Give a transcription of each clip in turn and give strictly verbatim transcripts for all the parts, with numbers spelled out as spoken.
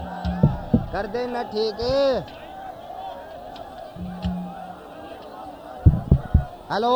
कर देना ठीक है। हेलो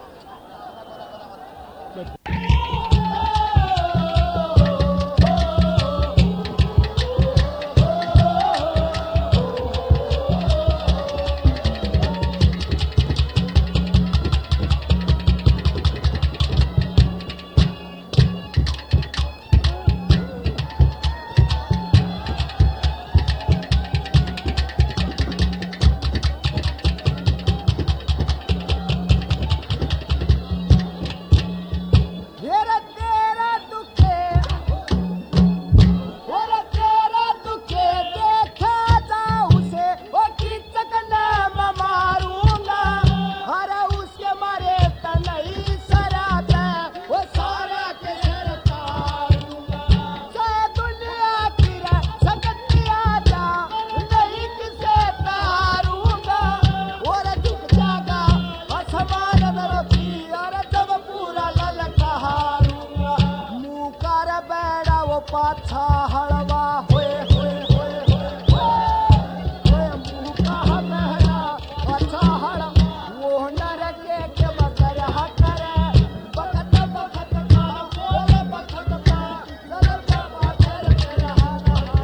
पाछा हलवा होए होए होए होए मुँह का बहरा पाछा हल वो नर के के बकर हकरे बकत बकत का बोले बकत का सरल का बादर के रहा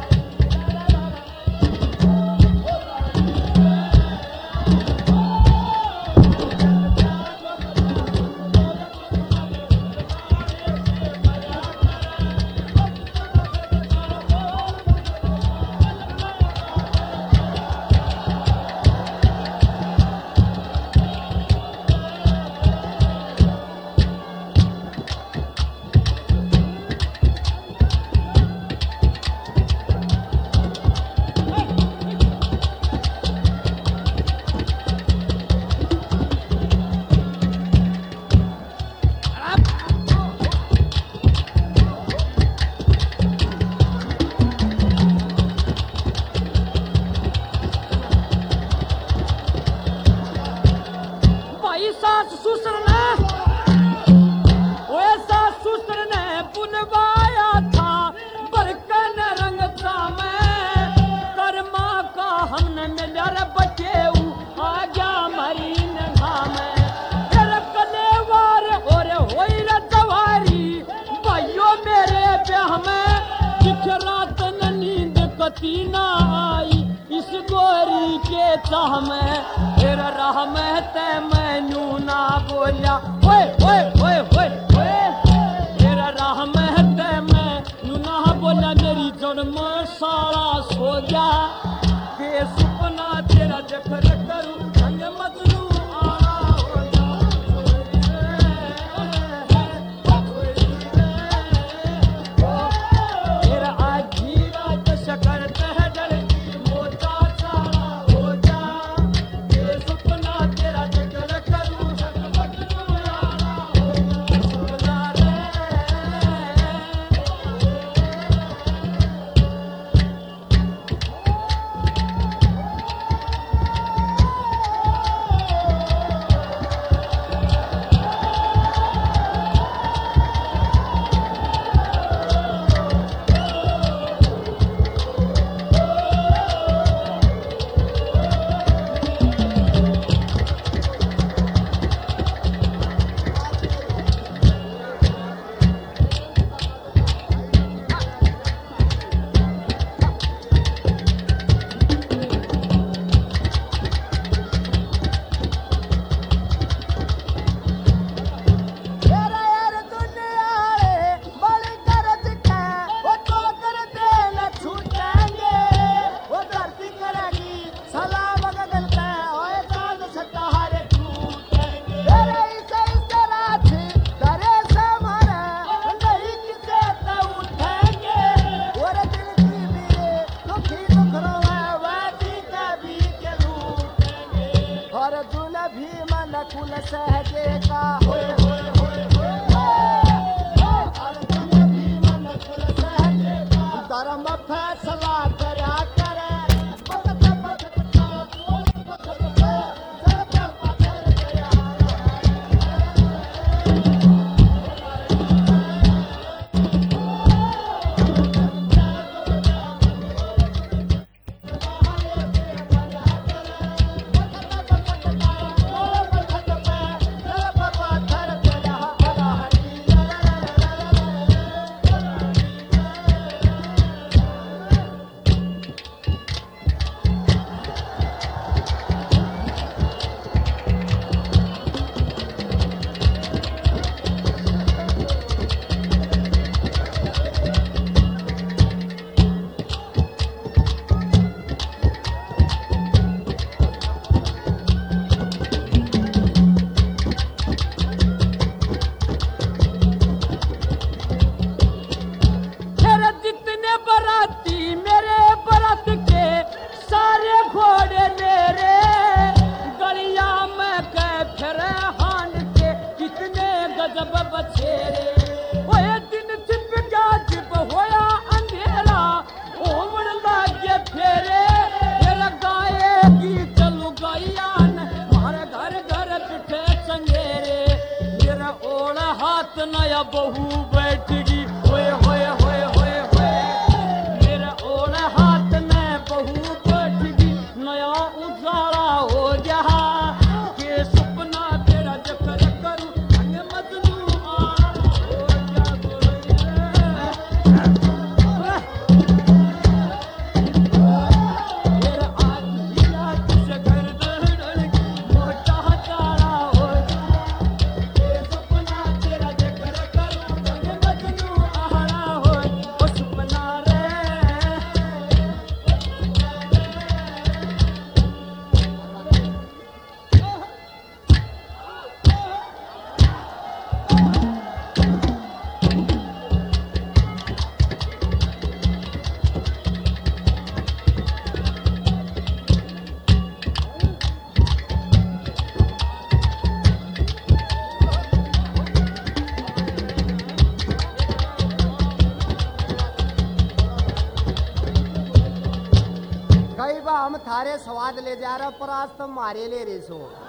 ना आई इस गोरी के चाह में फिर राह में ते मैनू ना बोलिया ओए ओए ओए ओए ओए फिर राह में ते मैनू ना बोलिया मेरी जन्म सारा सो गया के सपना तेरा देख करूं संग मजनू आना हो जा तेरा आज ही रात शकर कुल सहजे का होए होए होए होए धर्म फैसला करा करे मेरा बहू बैठगी होए होए होए होए होए मेरे ओले हाथ में बहू बैठगी नया उजाला हो गया के सपना तेरा जकर करूं अंग मजनू आना हो गया मेरा आज दिया तुझे घर दड़गी मोटा तारा हो के सपना तेरा जकर करूं अंग मजनू आना हो ओ सपना रे कई बार हम थारे स्वाद ले जा रहे पर आज तुम मारे ले रहे सो